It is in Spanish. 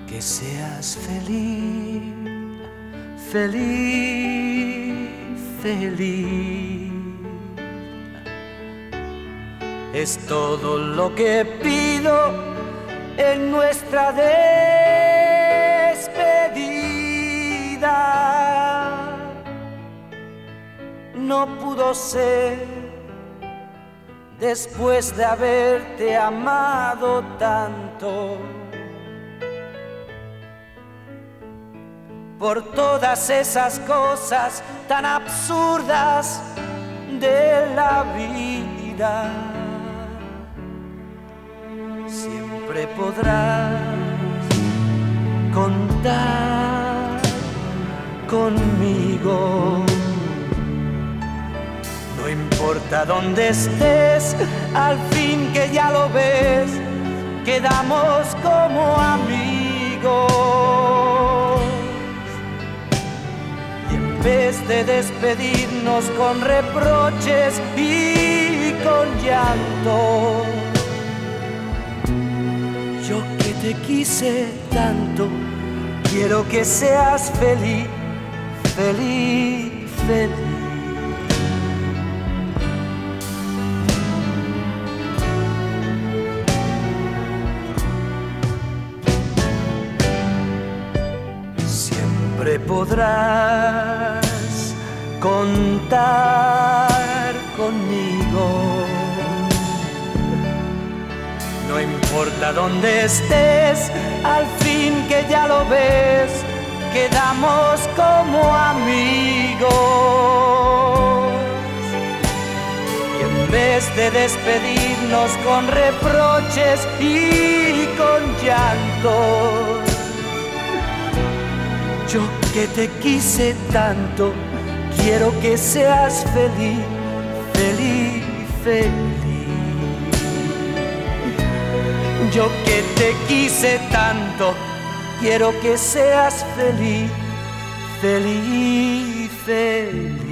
que seas feliz, feliz, feliz. Es todo lo que pido en nuestra despedida. No pudo ser después de haberte amado tanto, por todas esas cosas tan absurdas de la vida. Siempre podrás contar conmigo. No importa dónde estés, al fin que ya lo ves, quedamos como amigos. Y en vez de despedirnos con reproches y con llanto, yo que te quise tanto, quiero que seas feliz, feliz, feliz. Siempre podrás contar conmigo. No importa dónde estés, al fin que ya lo ves, quedamos como amigos. Y en vez de despedirnos con reproches y con llanto, yo que te quise tanto, quiero que seas feliz, feliz, feliz. Yo que te quise tanto, quiero que seas feliz, feliz, feliz.